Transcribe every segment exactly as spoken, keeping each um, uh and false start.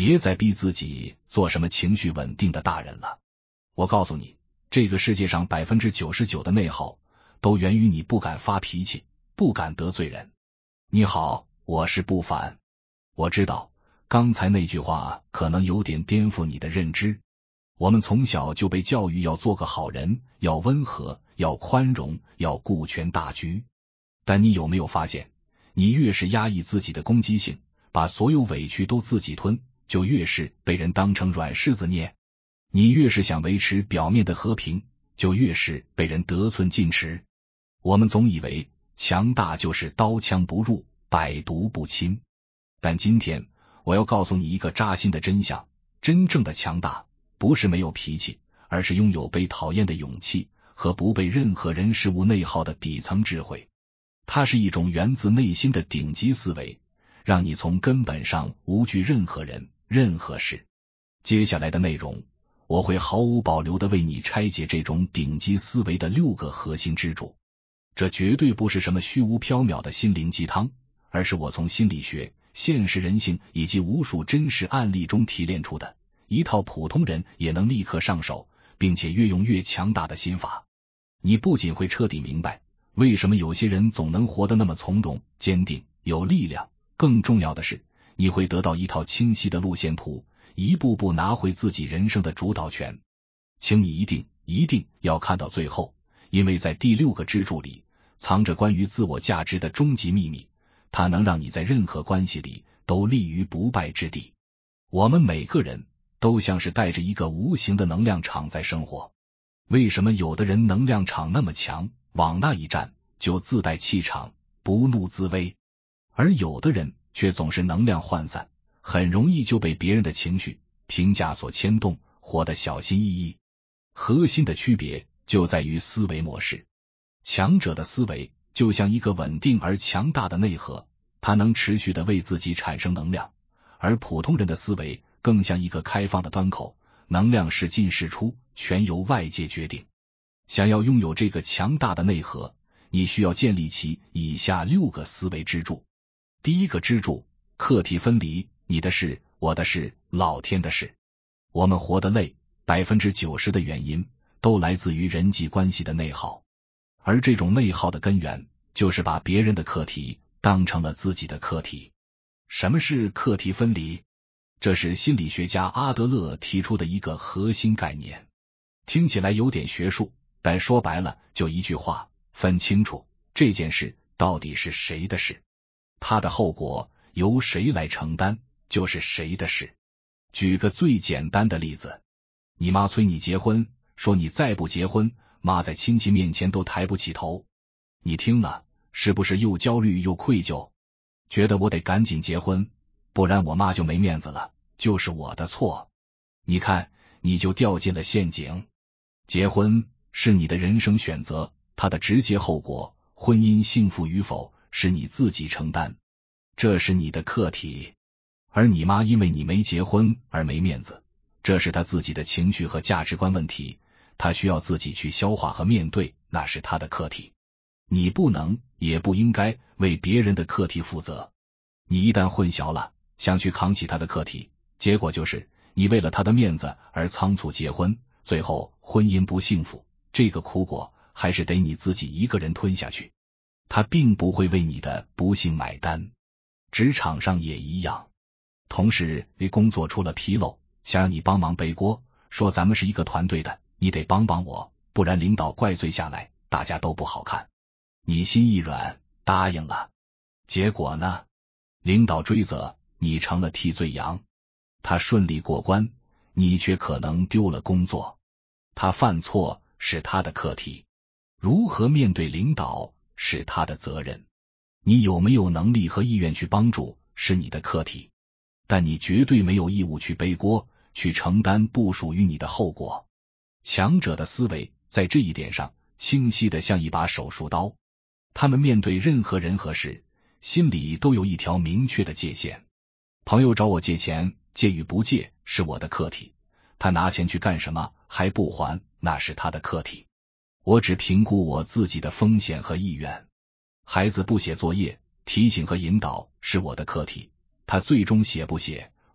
别再逼自己做什么情绪稳定的大人了。我告诉你，这个世界上 百分之九十九 的内耗都源于你不敢发脾气，不敢得罪人。你好，我是不凡。我知道刚才那句话可能有点颠覆你的认知。我们从小就被教育要做个好人，要温和，要宽容，要顾全大局。但你有没有发现，你越是压抑自己的攻击性，把所有委屈都自己吞，就越是被人当成软柿子捏。你越是想维持表面的和平，就越是被人得寸进尺。我们总以为强大就是刀枪不入，百毒不侵。但今天我要告诉你一个扎心的真相，真正的强大不是没有脾气，而是拥有被讨厌的勇气和不被任何人事物内耗的底层智慧。它是一种源自内心的顶级思维，让你从根本上无惧任何人、任何事。接下来的内容，我会毫无保留地为你拆解这种顶级思维的六个核心支柱。这绝对不是什么虚无缥缈的心灵鸡汤，而是我从心理学、现实人性以及无数真实案例中提炼出的一套普通人也能立刻上手，并且越用越强大的心法。你不仅会彻底明白为什么有些人总能活得那么从容、坚定、有力量，更重要的是，你会得到一套清晰的路线图，一步步拿回自己人生的主导权。请你一定一定要看到最后，因为在第六个支柱里藏着关于自我价值的终极秘密，它能让你在任何关系里都立于不败之地。我们每个人都像是带着一个无形的能量场在生活。为什么有的人能量场那么强，往那一站就自带气场，不怒自威，而有的人却总是能量涣散，很容易就被别人的情绪、评价所牵动，活得小心翼翼。核心的区别就在于思维模式。强者的思维就像一个稳定而强大的内核，它能持续地为自己产生能量，而普通人的思维更像一个开放的端口，能量是进是出，全由外界决定。想要拥有这个强大的内核，你需要建立起以下六个思维支柱。第一个支柱，课题分离，你的事，我的事，老天的事。我们活得累， 百分之九十 的原因都来自于人际关系的内耗，而这种内耗的根源就是把别人的课题当成了自己的课题。什么是课题分离？这是心理学家阿德勒提出的一个核心概念。听起来有点学术，但说白了就一句话，分清楚这件事到底是谁的事，它的后果由谁来承担，就是谁的事。举个最简单的例子，你妈催你结婚，说你再不结婚，妈在亲戚面前都抬不起头。你听了，是不是又焦虑又愧疚？觉得我得赶紧结婚，不然我妈就没面子了，就是我的错。你看，你就掉进了陷阱。结婚是你的人生选择，它的直接后果，婚姻幸福与否，是你自己承担，这是你的课题。而你妈因为你没结婚而没面子，这是她自己的情绪和价值观问题，她需要自己去消化和面对，那是她的课题。你不能也不应该为别人的课题负责。你一旦混淆了，想去扛起他的课题，结果就是你为了他的面子而仓促结婚，最后婚姻不幸福，这个苦果还是得你自己一个人吞下去，他并不会为你的不幸买单。职场上也一样，同事为工作出了纰漏，想让你帮忙背锅，说咱们是一个团队的，你得帮帮我，不然领导怪罪下来，大家都不好看。你心一软，答应了。结果呢？领导追责，你成了替罪羊。他顺利过关，你却可能丢了工作。他犯错是他的课题，如何面对领导是他的责任。你有没有能力和意愿去帮助是你的课题，但你绝对没有义务去背锅，去承担不属于你的后果。强者的思维在这一点上清晰的像一把手术刀，他们面对任何人和事，心里都有一条明确的界限。朋友找我借钱，借与不借是我的课题，他拿钱去干什么还不还，那是他的课题。我只评估我自己的风险和意愿。孩子不写作业，提醒和引导是我的课题，他最终写不写，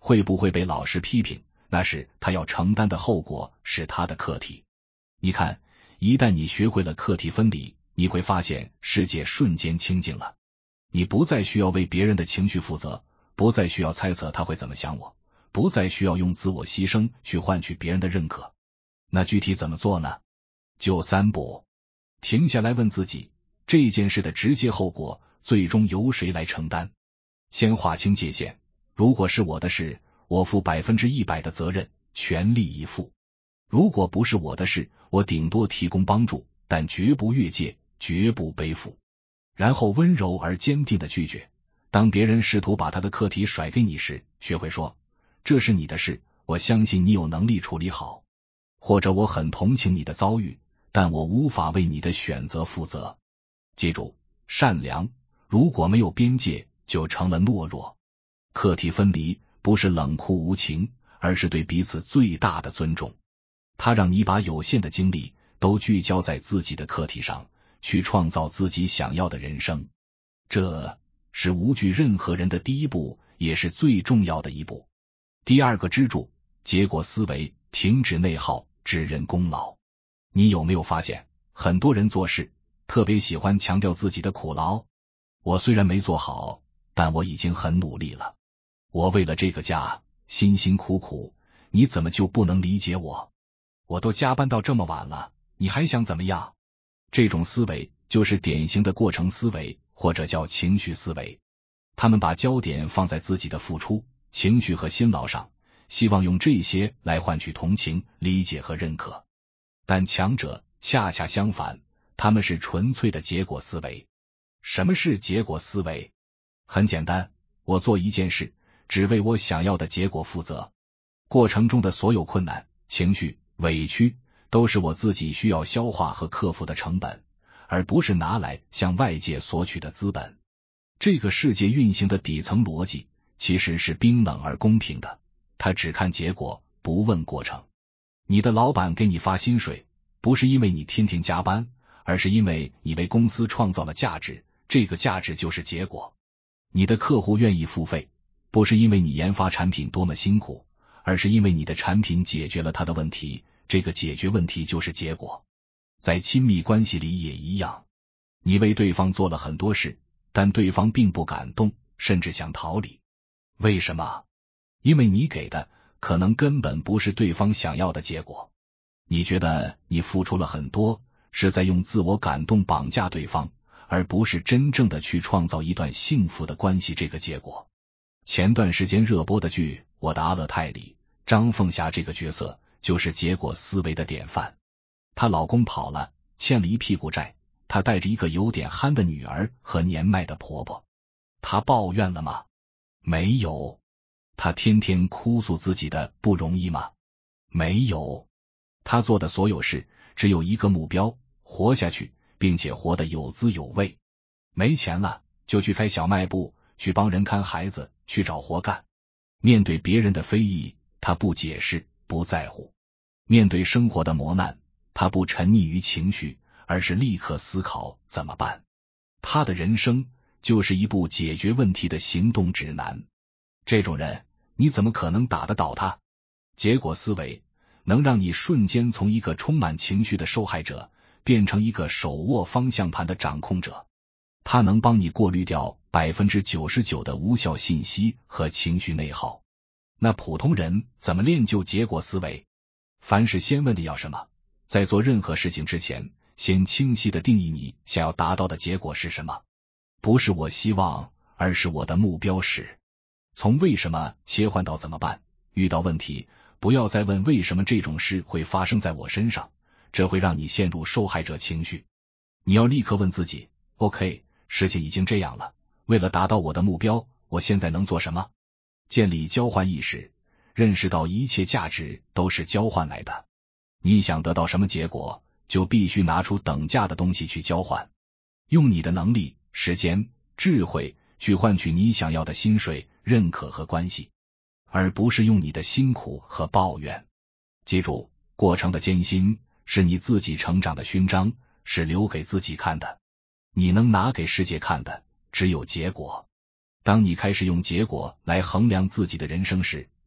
会不会被老师批评，那是他要承担的后果，是他的课题。你看，一旦你学会了课题分离，你会发现世界瞬间清静了。你不再需要为别人的情绪负责，不再需要猜测他会怎么想我，不再需要用自我牺牲去换取别人的认可。那具体怎么做呢？就三步。停下来问自己，这件事的直接后果最终由谁来承担？先划清界限，如果是我的事，我负百分之一百的责任，全力以赴。如果不是我的事，我顶多提供帮助，但绝不越界，绝不背负。然后温柔而坚定的拒绝。当别人试图把他的课题甩给你时，学会说，这是你的事，我相信你有能力处理好。或者我很同情你的遭遇，但我无法为你的选择负责。记住，善良如果没有边界，就成了懦弱。课题分离不是冷酷无情，而是对彼此最大的尊重。它让你把有限的精力都聚焦在自己的课题上，去创造自己想要的人生。这是无惧任何人的第一步，也是最重要的一步。第二个支柱，结果思维，停止内耗，只认功劳。你有没有发现，很多人做事特别喜欢强调自己的苦劳？我虽然没做好，但我已经很努力了。我为了这个家辛辛苦苦，你怎么就不能理解我？我都加班到这么晚了，你还想怎么样？这种思维就是典型的过程思维，或者叫情绪思维。他们把焦点放在自己的付出、情绪和辛劳上，希望用这些来换取同情、理解和认可。但强者恰恰相反，他们是纯粹的结果思维。什么是结果思维？很简单，我做一件事，只为我想要的结果负责。过程中的所有困难、情绪、委屈，都是我自己需要消化和克服的成本，而不是拿来向外界索取的资本。这个世界运行的底层逻辑其实是冰冷而公平的，它只看结果，不问过程。你的老板给你发薪水，不是因为你天天加班，而是因为你为公司创造了价值，这个价值就是结果。你的客户愿意付费，不是因为你研发产品多么辛苦，而是因为你的产品解决了他的问题，这个解决问题就是结果。在亲密关系里也一样，你为对方做了很多事，但对方并不感动，甚至想逃离。为什么？因为你给的可能根本不是对方想要的结果。你觉得你付出了很多，是在用自我感动绑架对方，而不是真正的去创造一段幸福的关系这个结果。前段时间热播的剧《我的阿勒泰》里，张凤霞这个角色就是结果思维的典范。她老公跑了，欠了一屁股债，她带着一个有点憨的女儿和年迈的婆婆。她抱怨了吗？没有。她天天哭诉自己的不容易吗？没有。她做的所有事只有一个目标，活下去，并且活得有滋有味。没钱了就去开小卖部，去帮人看孩子，去找活干。面对别人的非议，她不解释，不在乎。面对生活的磨难，她不沉溺于情绪，而是立刻思考怎么办。她的人生就是一部解决问题的行动指南。这种人，你怎么可能打得倒他？结果思维能让你瞬间从一个充满情绪的受害者变成一个手握方向盘的掌控者。它能帮你过滤掉 百分之九十九 的无效信息和情绪内耗。那普通人怎么练就结果思维？凡事先问你要什么，在做任何事情之前，先清晰地定义你想要达到的结果是什么。不是我希望，而是我的目标是。从为什么切换到怎么办，遇到问题不要再问为什么这种事会发生在我身上，这会让你陷入受害者情绪。你要立刻问自己 OK， 事情已经这样了，为了达到我的目标，我现在能做什么？建立交换意识，认识到一切价值都是交换来的。你想得到什么结果，就必须拿出等价的东西去交换。用你的能力、时间、智慧去换取你想要的薪水、认可和关系，而不是用你的辛苦和抱怨。记住，过程的艰辛是你自己成长的勋章，是留给自己看的。你能拿给世界看的只有结果。当你开始用结果来衡量自己的人生时，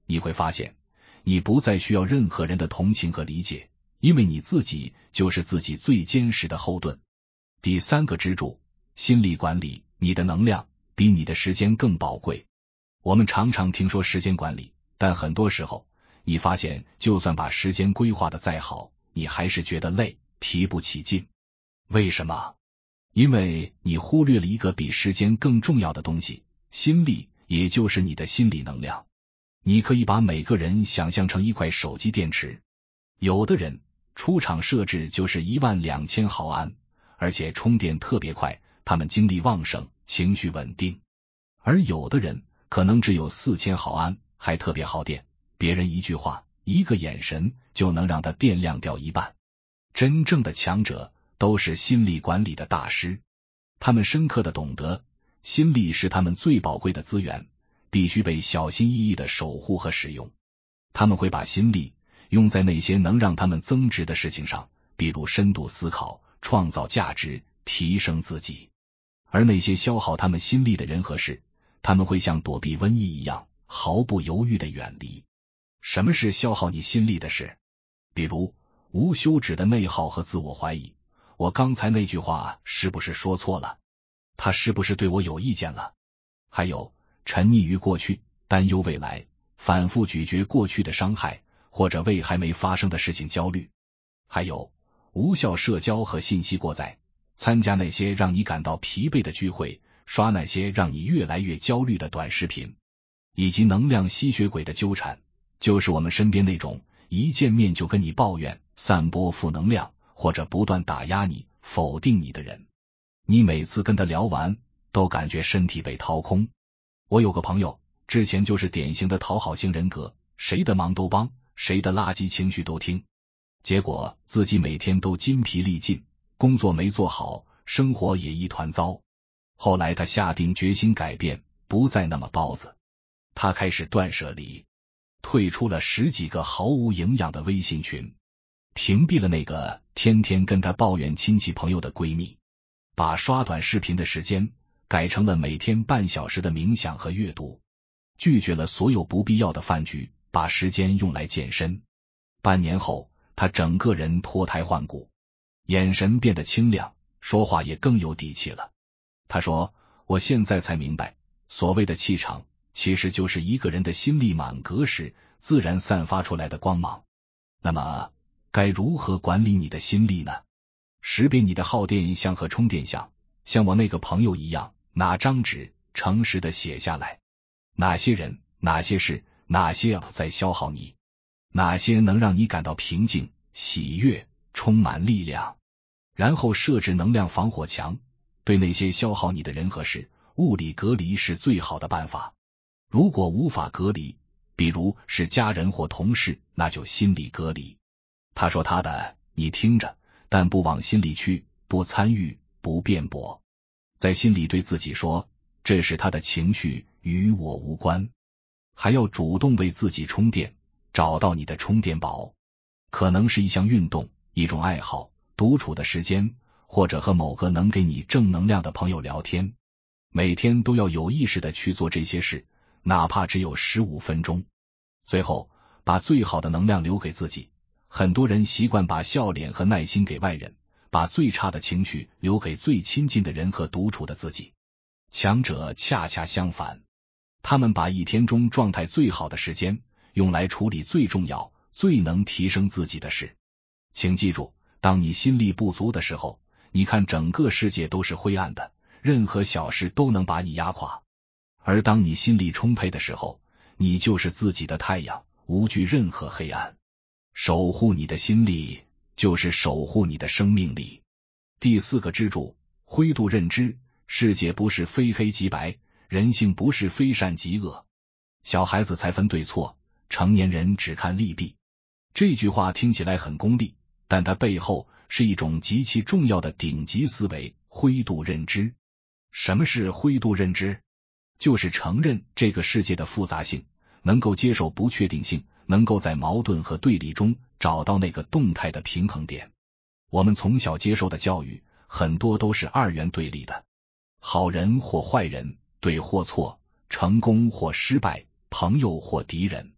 你会发现，你不再需要任何人的同情和理解，因为你自己就是自己最坚实的后盾。第三个支柱，心理管理。你的能量比你的时间更宝贵。我们常常听说时间管理，但很多时候，你发现就算把时间规划的再好，你还是觉得累，提不起劲。为什么？因为你忽略了一个比时间更重要的东西，心力，也就是你的心理能量。你可以把每个人想象成一块手机电池，有的人出厂设置就是一万两千毫安，而且充电特别快，他们精力旺盛，情绪稳定。而有的人可能只有四千毫安，还特别耗电，别人一句话，一个眼神就能让他电量掉一半。真正的强者都是心理管理的大师，他们深刻的懂得，心力是他们最宝贵的资源，必须被小心翼翼的守护和使用。他们会把心力用在那些能让他们增值的事情上，比如深度思考、创造价值、提升自己。而那些消耗他们心力的人和事，他们会像躲避瘟疫一样，毫不犹豫地远离。什么是消耗你心力的事？比如无休止的内耗和自我怀疑，我刚才那句话是不是说错了？他是不是对我有意见了？还有沉溺于过去，担忧未来，反复咀嚼过去的伤害，或者为还没发生的事情焦虑。还有无效社交和信息过载，参加那些让你感到疲惫的聚会，刷那些让你越来越焦虑的短视频，以及能量吸血鬼的纠缠，就是我们身边那种一见面就跟你抱怨、散播负能量，或者不断打压你、否定你的人。你每次跟他聊完，都感觉身体被掏空。我有个朋友，之前就是典型的讨好型人格，谁的忙都帮，谁的垃圾情绪都听，结果自己每天都筋疲力尽，工作没做好，生活也一团糟。后来他下定决心改变，不再那么包子。他开始断舍离，退出了十几个毫无营养的微信群，屏蔽了那个天天跟他抱怨亲戚朋友的闺蜜，把刷短视频的时间改成了每天半小时的冥想和阅读，拒绝了所有不必要的饭局，把时间用来健身。半年后，他整个人脱胎换骨，眼神变得清亮，说话也更有底气了。他说，我现在才明白，所谓的气场其实就是一个人的心力满格时自然散发出来的光芒。那么该如何管理你的心力呢？识别你的耗电项和充电项，像我那个朋友一样，拿张纸诚实的写下来，哪些人、哪些事、哪些在消耗你，哪些能让你感到平静、喜悦、充满力量。然后设置能量防火墙，对那些消耗你的人和事，物理隔离是最好的办法。如果无法隔离，比如是家人或同事，那就心理隔离。他说他的，你听着，但不往心里去，不参与，不辩驳。在心里对自己说，这是他的情绪，与我无关。还要主动为自己充电，找到你的充电宝，可能是一项运动，一种爱好，独处的时间，或者和某个能给你正能量的朋友聊天。每天都要有意识的去做这些事，哪怕只有十五分钟。最后，把最好的能量留给自己。很多人习惯把笑脸和耐心给外人，把最差的情绪留给最亲近的人和独处的自己。强者恰恰相反，他们把一天中状态最好的时间用来处理最重要、最能提升自己的事。请记住，当你心力不足的时候，你看整个世界都是灰暗的，任何小事都能把你压垮。而当你心力充沛的时候，你就是自己的太阳，无惧任何黑暗。守护你的心力，就是守护你的生命力。第四个支柱，灰度认知。世界不是非黑即白，人性不是非善即恶。小孩子才分对错，成年人只看利弊。这句话听起来很功利，但它背后是一种极其重要的顶级思维，灰度认知。什么是灰度认知？就是承认这个世界的复杂性，能够接受不确定性，能够在矛盾和对立中找到那个动态的平衡点。我们从小接受的教育很多都是二元对立的，好人或坏人，对或错，成功或失败，朋友或敌人。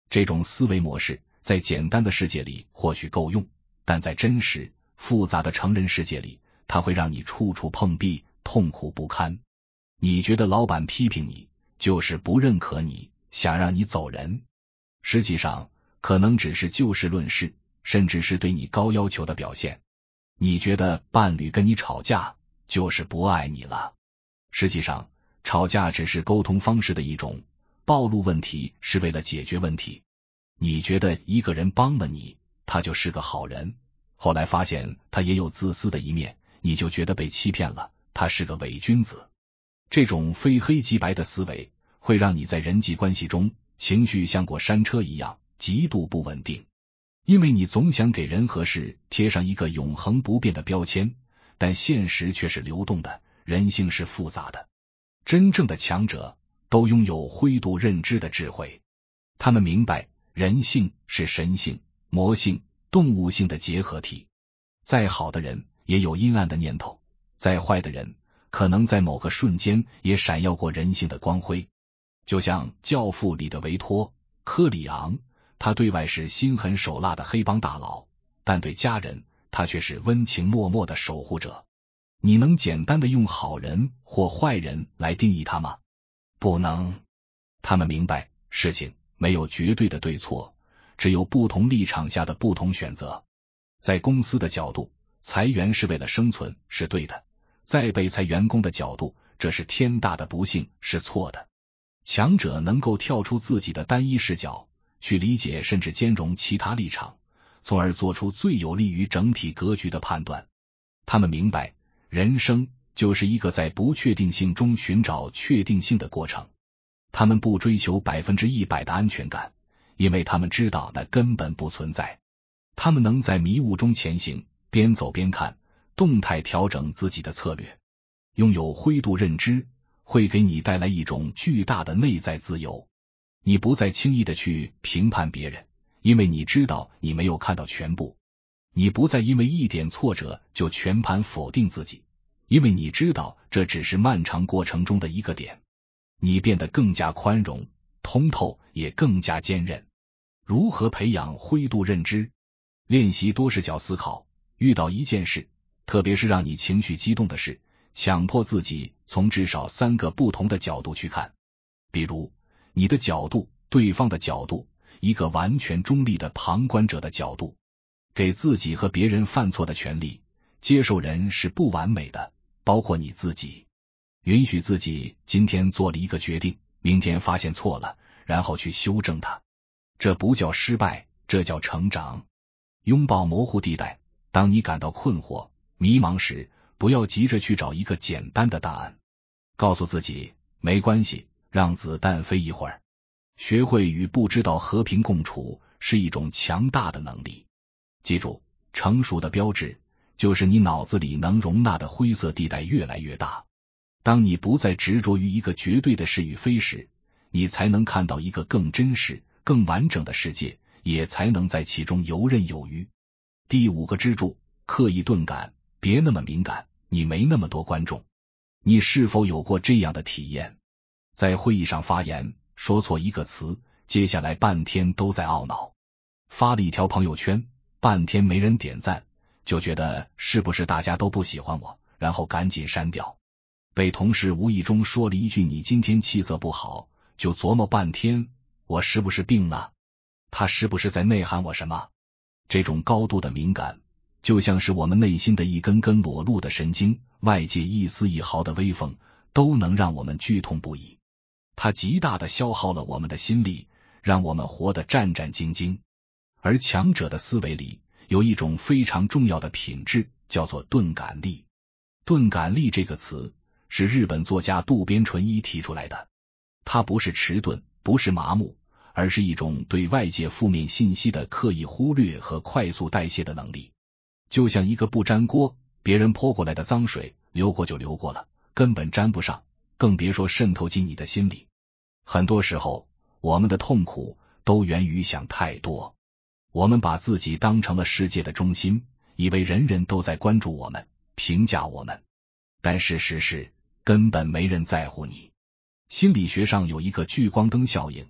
这种思维模式在简单的世界里或许够用，但在真实复杂的成人世界里，它会让你处处碰壁，痛苦不堪。你觉得老板批评你，就是不认可你，想让你走人。实际上，可能只是就事论事，甚至是对你高要求的表现。你觉得伴侣跟你吵架，就是不爱你了。实际上，吵架只是沟通方式的一种，暴露问题是为了解决问题。你觉得一个人帮了你，他就是个好人，后来发现他也有自私的一面，你就觉得被欺骗了，他是个伪君子。这种非黑即白的思维会让你在人际关系中情绪像过山车一样极度不稳定，因为你总想给人和事贴上一个永恒不变的标签，但现实却是流动的，人性是复杂的。真正的强者都拥有灰度认知的智慧，他们明白人性是神性、魔性、动物性的结合体。再好的人也有阴暗的念头，再坏的人可能在某个瞬间也闪耀过人性的光辉。就像《教父》里的维托·科里昂，他对外是心狠手辣的黑帮大佬，但对家人他却是温情脉脉的守护者。你能简单的用好人或坏人来定义他吗？不能。他们明白事情没有绝对的对错，只有不同立场下的不同选择。在公司的角度，裁员是为了生存，是对的；在被裁员工的角度，这是天大的不幸，是错的。强者能够跳出自己的单一视角，去理解甚至兼容其他立场，从而做出最有利于整体格局的判断。他们明白，人生就是一个在不确定性中寻找确定性的过程。他们不追求百分之一百的安全感，因为他们知道那根本不存在。他们能在迷雾中前行，边走边看，动态调整自己的策略。拥有灰度认知会给你带来一种巨大的内在自由。你不再轻易的去评判别人，因为你知道你没有看到全部。你不再因为一点挫折就全盘否定自己，因为你知道这只是漫长过程中的一个点。你变得更加宽容、通透，也更加坚韧。如何培养灰度认知？练习多视角思考，遇到一件事，特别是让你情绪激动的事，强迫自己从至少三个不同的角度去看。比如，你的角度、对方的角度，一个完全中立的旁观者的角度。给自己和别人犯错的权利，接受人是不完美的，包括你自己。允许自己今天做了一个决定，明天发现错了，然后去修正它。这不叫失败，这叫成长。拥抱模糊地带，当你感到困惑、迷茫时，不要急着去找一个简单的答案。告诉自己，没关系，让子弹飞一会儿。学会与不知道和平共处，是一种强大的能力。记住，成熟的标志就是你脑子里能容纳的灰色地带越来越大。当你不再执着于一个绝对的是与非时，你才能看到一个更真实、更完整的世界，也才能在其中游刃有余。第五个支柱，刻意钝感，别那么敏感，你没那么多观众。你是否有过这样的体验？在会议上发言，说错一个词，接下来半天都在懊恼。发了一条朋友圈，半天没人点赞，就觉得是不是大家都不喜欢我，然后赶紧删掉。被同事无意中说了一句你今天气色不好，就琢磨半天，我是不是病了？他是不是在内涵我什么？这种高度的敏感，就像是我们内心的一根根裸露的神经，外界一丝一毫的微缝都能让我们剧痛不已。它极大的消耗了我们的心力，让我们活得战战兢兢。而强者的思维里有一种非常重要的品质，叫做钝感力。钝感力这个词是日本作家渡边淳一提出来的。它不是迟钝，不是麻木，而是一种对外界负面信息的刻意忽略和快速代谢的能力。就像一个不粘锅，别人泼过来的脏水流过就流过了，根本沾不上，更别说渗透进你的心里。很多时候，我们的痛苦都源于想太多。我们把自己当成了世界的中心，以为人人都在关注我们，评价我们。但事实是，根本没人在乎你。心理学上有一个聚光灯效应，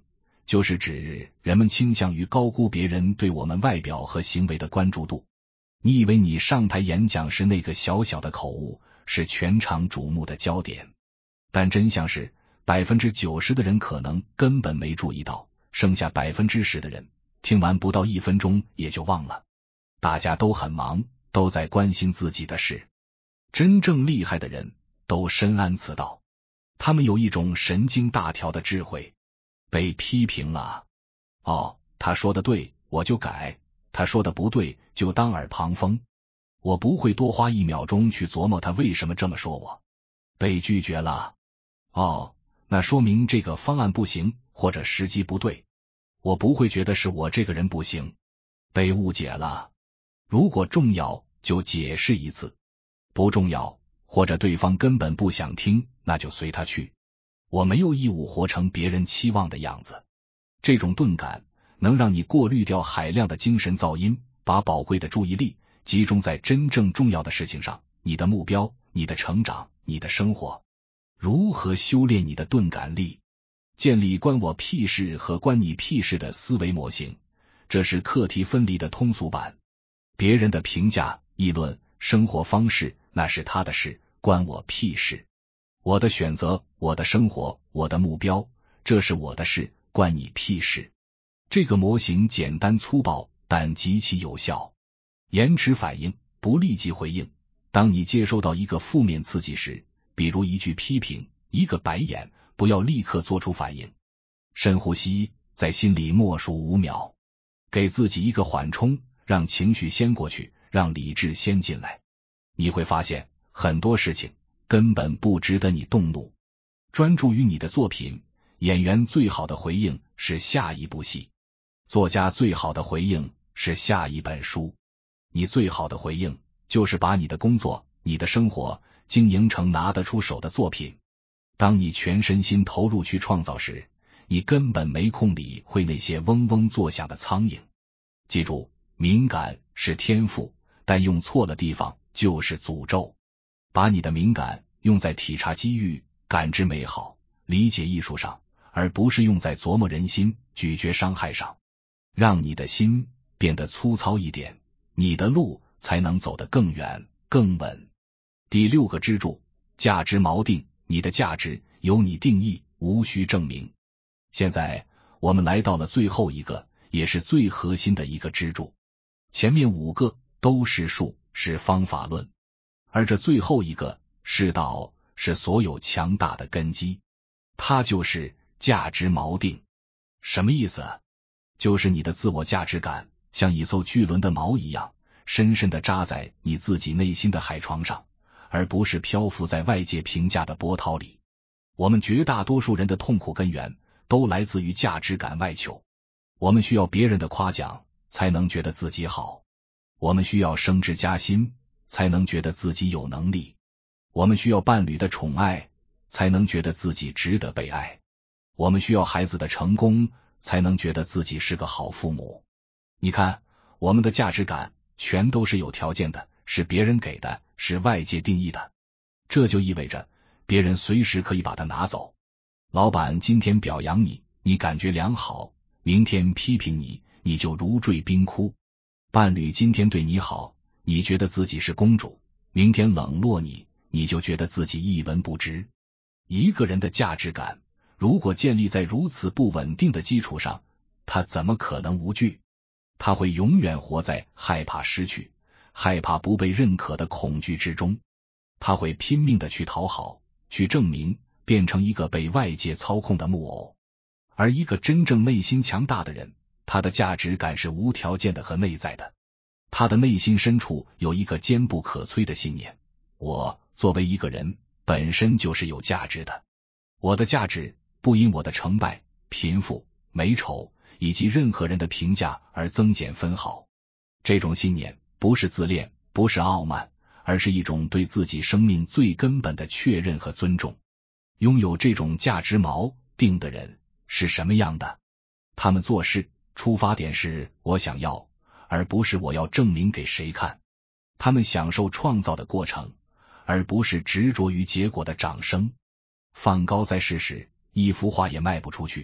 就是指人们倾向于高估别人对我们外表和行为的关注度。你以为你上台演讲时那个小小的口误是全场瞩目的焦点，但真相是 百分之九十 的人可能根本没注意到，剩下 百分之十 的人听完不到一分钟也就忘了。大家都很忙，都在关心自己的事。真正厉害的人都深谙此道，他们有一种神经大条的智慧。被批评了，哦，他说的对，我就改；他说的不对，就当耳旁风。我不会多花一秒钟去琢磨他为什么这么说我。被拒绝了，哦，那说明这个方案不行，或者时机不对。我不会觉得是我这个人不行。被误解了，如果重要就解释一次，不重要或者对方根本不想听，那就随他去。我没有义务活成别人期望的样子。这种钝感能让你过滤掉海量的精神噪音，把宝贵的注意力集中在真正重要的事情上，你的目标，你的成长，你的生活。如何修炼你的钝感力？建立关我屁事和关你屁事的思维模型，这是课题分离的通俗版。别人的评价、议论、生活方式，那是他的事，关我屁事。我的选择，我的生活，我的目标，这是我的事，关你屁事。这个模型简单粗暴，但极其有效。延迟反应，不立即回应。当你接收到一个负面刺激时，比如一句批评，一个白眼，不要立刻做出反应。深呼吸，在心里默数五秒，给自己一个缓冲，让情绪先过去，让理智先进来。你会发现，很多事情根本不值得你动怒。专注于你的作品，演员最好的回应是下一部戏，作家最好的回应是下一本书，你最好的回应就是把你的工作、你的生活经营成拿得出手的作品。当你全身心投入去创造时，你根本没空理会那些嗡嗡作响的苍蝇。记住，敏感是天赋，但用错了地方就是诅咒。把你的敏感用在体察机遇、感知美好、理解艺术上，而不是用在琢磨人心、咀嚼伤害上。让你的心变得粗糙一点，你的路才能走得更远、更稳。第六个支柱，价值锚定，你的价值由你定义，无需证明。现在我们来到了最后一个，也是最核心的一个支柱。前面五个都是术，是方法论，而这最后一个是道，是所有强大的根基。它就是价值锚定。什么意思？就是你的自我价值感像一艘巨轮的锚一样，深深地扎在你自己内心的海床上，而不是漂浮在外界评价的波涛里。我们绝大多数人的痛苦根源都来自于价值感外求。我们需要别人的夸奖才能觉得自己好，我们需要升职加薪才能觉得自己有能力，我们需要伴侣的宠爱才能觉得自己值得被爱，我们需要孩子的成功才能觉得自己是个好父母。你看，我们的价值感全都是有条件的，是别人给的，是外界定义的。这就意味着别人随时可以把它拿走。老板今天表扬你，你感觉良好，明天批评你，你就如坠冰窟。伴侣今天对你好，你觉得自己是公主，明天冷落你，你就觉得自己一文不值。一个人的价值感如果建立在如此不稳定的基础上，他怎么可能无惧？他会永远活在害怕失去、害怕不被认可的恐惧之中。他会拼命的去讨好，去证明，变成一个被外界操控的木偶。而一个真正内心强大的人，他的价值感是无条件的和内在的。他的内心深处有一个坚不可摧的信念：我作为一个人本身就是有价值的，我的价值不因我的成败、贫富、美丑以及任何人的评价而增减分毫。这种信念不是自恋，不是傲慢，而是一种对自己生命最根本的确认和尊重。拥有这种价值锚定的人是什么样的？他们做事出发点是我想要，而不是我要证明给谁看。他们享受创造的过程，而不是执着于结果的掌声。放高在世时，一幅画也卖不出去，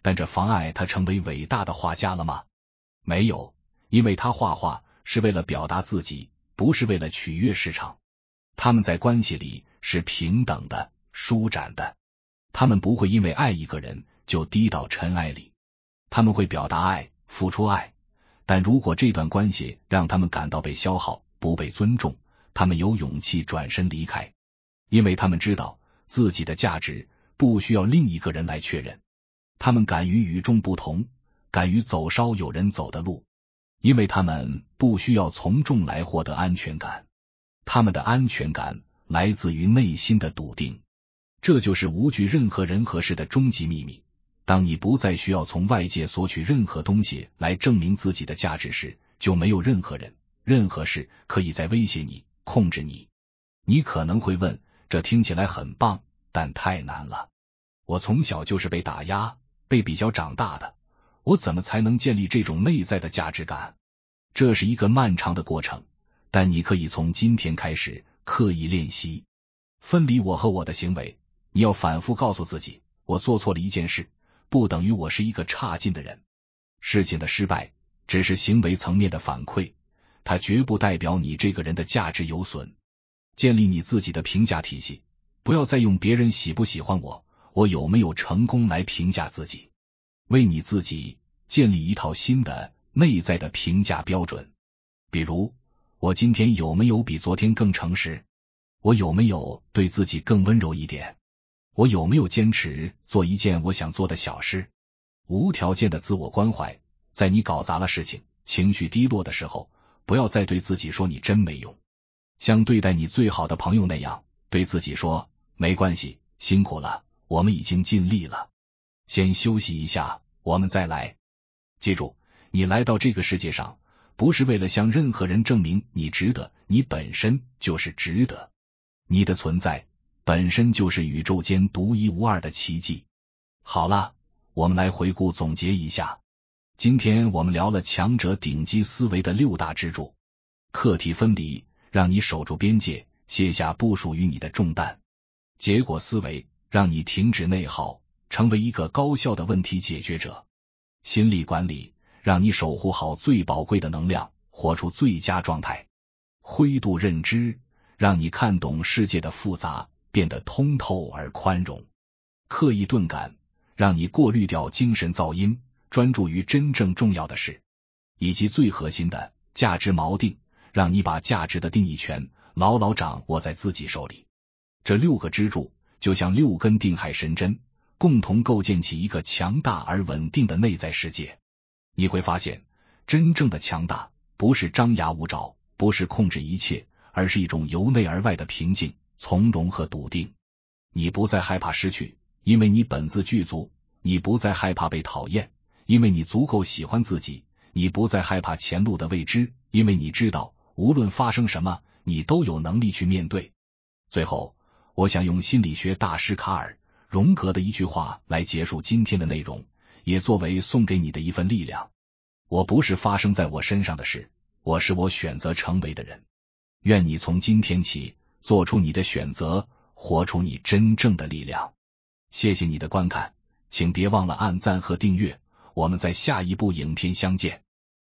但这妨碍他成为伟大的画家了吗？没有，因为他画画是为了表达自己，不是为了取悦市场。他们在关系里是平等的、舒展的。他们不会因为爱一个人就低到尘埃里。他们会表达爱，付出爱，但如果这段关系让他们感到被消耗，不被尊重，他们有勇气转身离开，因为他们知道自己的价值不需要另一个人来确认。他们敢于与众不同，敢于走稍有人走的路，因为他们不需要从众来获得安全感。他们的安全感来自于内心的笃定。这就是无惧任何人和事的终极秘密。当你不再需要从外界索取任何东西来证明自己的价值时，就没有任何人、任何事可以再威胁你、控制你。你可能会问，这听起来很棒，但太难了。我从小就是被打压、被比较长大的，我怎么才能建立这种内在的价值感？这是一个漫长的过程，但你可以从今天开始刻意练习。分离我和我的行为，你要反复告诉自己，我做错了一件事，不等于我是一个差劲的人。事情的失败只是行为层面的反馈，它绝不代表你这个人的价值有损。建立你自己的评价体系，不要再用别人喜不喜欢我，我有没有成功来评价自己。为你自己建立一套新的内在的评价标准。比如，我今天有没有比昨天更诚实？我有没有对自己更温柔一点？我有没有坚持做一件我想做的小事？无条件的自我关怀，在你搞砸了事情，情绪低落的时候，不要再对自己说你真没用。像对待你最好的朋友那样，对自己说，没关系，辛苦了，我们已经尽力了。先休息一下，我们再来。记住，你来到这个世界上，不是为了向任何人证明你值得，你本身就是值得。你的存在本身就是宇宙间独一无二的奇迹。好了，我们来回顾总结一下。今天我们聊了强者顶级思维的六大支柱。课题分离，让你守住边界，卸下不属于你的重担。结果思维，让你停止内耗，成为一个高效的问题解决者。心理管理，让你守护好最宝贵的能量，活出最佳状态。灰度认知，让你看懂世界的复杂，变得通透而宽容。刻意钝感，让你过滤掉精神噪音，专注于真正重要的事。以及最核心的价值锚定，让你把价值的定义权牢牢掌握在自己手里。这六个支柱就像六根定海神针，共同构建起一个强大而稳定的内在世界。你会发现，真正的强大不是张牙舞爪，不是控制一切，而是一种由内而外的平静、从容和笃定。你不再害怕失去，因为你本自具足；你不再害怕被讨厌，因为你足够喜欢自己；你不再害怕前路的未知，因为你知道，无论发生什么，你都有能力去面对。最后，我想用心理学大师卡尔·荣格的一句话来结束今天的内容，也作为送给你的一份力量。我不是发生在我身上的事，我是我选择成为的人。愿你从今天起做出你的选择，活出你真正的力量。谢谢你的观看，请别忘了按赞和订阅，我们在下一部影片相见。